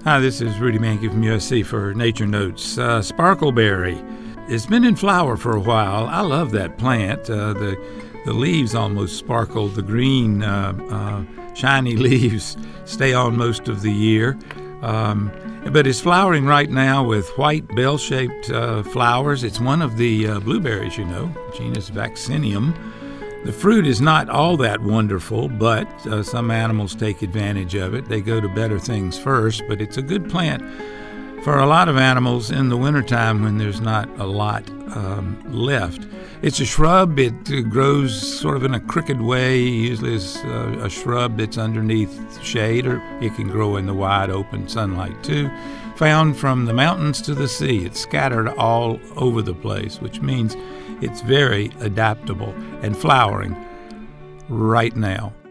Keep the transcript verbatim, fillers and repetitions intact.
Hi, this is Rudy Mankey from U S C for Nature Notes. Uh, sparkleberry. It's been in flower for a while. I love that plant. Uh, the the leaves almost sparkle. The green, uh, uh, shiny leaves stay on most of the year. Um, but it's flowering right now with white bell-shaped uh, flowers. It's one of the uh, blueberries, you know, genus Vaccinium. The fruit is not all that wonderful, but uh, some animals take advantage of it. They go to better things first, but it's a good plant for a lot of animals in the wintertime when there's not a lot um, left. It's a shrub. It uh, grows sort of in a crooked way. Usually it's uh, a shrub that's underneath shade, or it can grow in the wide open sunlight too. Found from the mountains to the sea. It's scattered all over the place, which means it's very adaptable and flowering right now.